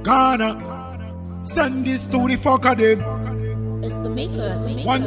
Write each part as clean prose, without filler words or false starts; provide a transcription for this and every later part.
Ghana. Send this to the fucker them. It's the maker.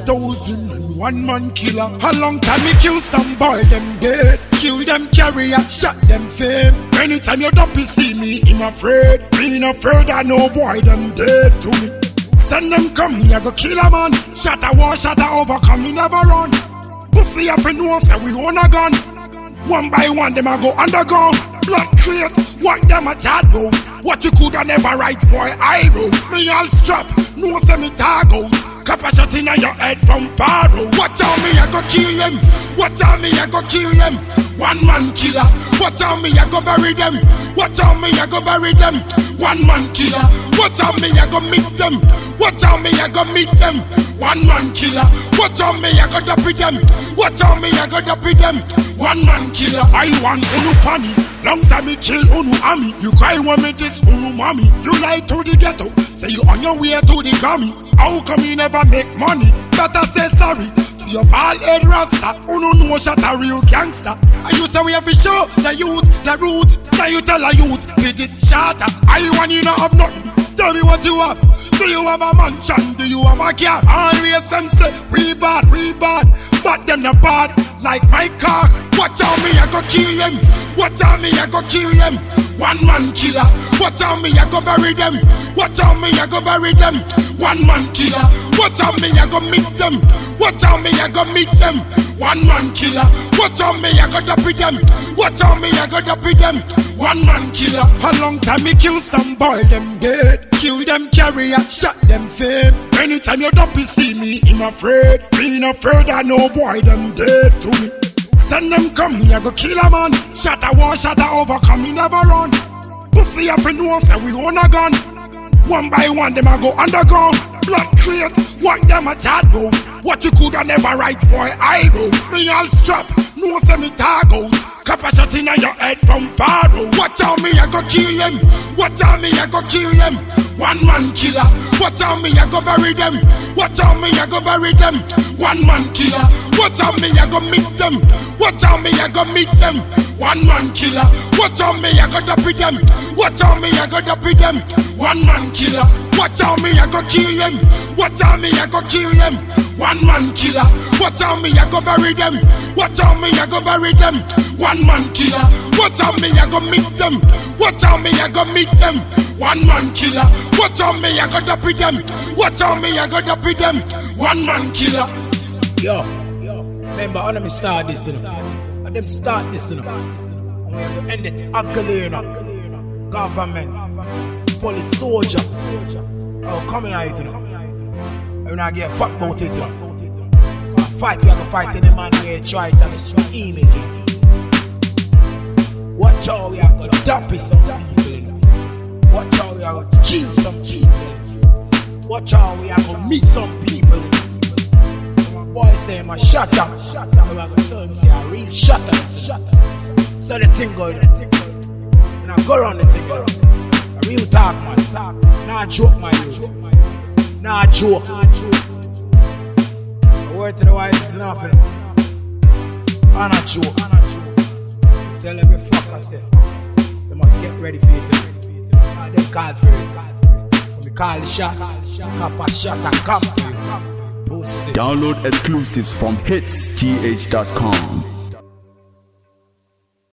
1,001 man killer. A long time me kill some boy, them dead. Kill them carrier, shot them fame. Anytime you don't see me, I'm afraid. Being afraid I know boy, them dead to me. Send them come, me I go kill a man. Shot a war, shot a overcome, me never run. Pussy up in no say we own a gun. One by one, them a go underground. Blood crate, what them a chat about. What you coulda never write, boy, I wrote. Me all strap, no say me tag out. Cap a shot inna your head from far out. Watch out me, I go kill them. Watch out me, I go kill them. One man killer. Watch out me, I go bury them. Watch out me, I go bury them. One man killer. Watch out me, I go meet them. Watch out me, I go meet them. One man killer. Watch out me, I go dopey them. Watch out me, I go dopey them. One man killer. I want unu funny. Long time me kill unu army. You cry when me this unu mommy. You lie to the ghetto. Say you on your way to the Grammy. How come you never make money? Better say sorry to your bald head rasta. Unu know shot a real gangster. And you say we have to show the youth, the root. Now you tell a youth for this shatter. I want you not have nothing. Tell me what you have. Do you have a mansion? Do you have a car? Always them say we bad, but them not bad like my car. Watch out me, I go kill them. Watch out me, I go kill them. One man killer. Watch out me, I go bury them. Watch out me, I go bury them. One man killer. Watch out me, I go meet them. Watch out me, I go meet them. One man killer. Watch out me, I go dopey them. Watch out me, I go dopey them. One man killer. A long time me kill some boy, them dead. Kill them carrier, shot them fame. Anytime you don't see me, I'm afraid. Being afraid I know boy, them dead to me. Send them come, me I go kill a man. Shot a war, shot a overcome, me never run. Pussy up in no say we own a gun. One by one, them a go underground. Blood crate, what them a chat about. What you coulda never write, boy, I wrote. Me all strap, no say me tag out. Cap a shot inna your head from far out. Watch out me, I go kill them. Watch out me, I go kill them. One man killer. Watch out me, I go bury them. Watch out me, I go bury them. One man killer. Watch out me, I go meet them. Watch out me, I go meet them. One man killer. Watch out me, I go dopey them. Watch out me, I go dopey them. One man killer. Watch out me, I go kill them. Watch out me, I go kill them. One man killer. Watch out me, I go bury them. Watch out me, I go bury them. One man killer. Watch out me, I go meet them. Watch out me, I go meet them. One man killer. Watch out me, I go dopey them. Watch out me, I go dopey them. One man killer. Yo, remember how them start this, you know? And them start this, you know? And we have to end it ugly, you know? Government, police, soldier. Oh, coming out, you know? And I get fucked about it, you know? Fight, we have to fight any man who try it and it's your image, you know? Watch how we have to dopey some people, you know? Watch how we have to kill some people. Watch how we have to meet some people. Boy say I'm a shutter. I'm going to tell him say a real shutter. So the thing going. And I go around the thing going. A real talk man. Not a joke my youth. Not a joke. A word to the wise is nothing. And a joke. Tell every fucker say they must get ready for it. They call for it. We call the shots. Cop a shot and come to you. Pussy. Download exclusives from hitsgh.com.